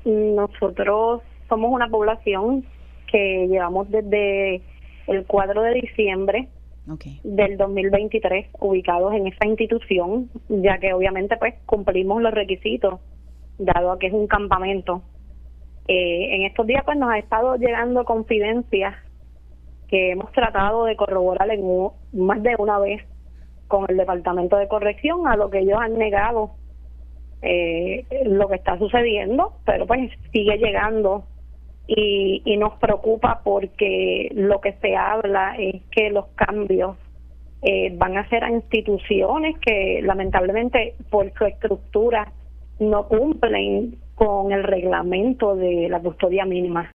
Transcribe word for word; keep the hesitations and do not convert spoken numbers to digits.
Nosotros somos una población que llevamos desde el cuatro de diciembre okay. del dos mil veintitrés ubicados en esa institución, ya que obviamente pues cumplimos los requisitos, dado a que es un campamento. Eh, en estos días pues nos ha estado llegando confidencias que hemos tratado de corroborar en un, más de una vez con el Departamento de Corrección, a lo que ellos han negado eh, lo que está sucediendo, pero pues sigue llegando y, y nos preocupa porque lo que se habla es que los cambios eh, van a ser a instituciones que lamentablemente por su estructura no cumplen con el reglamento de la custodia mínima.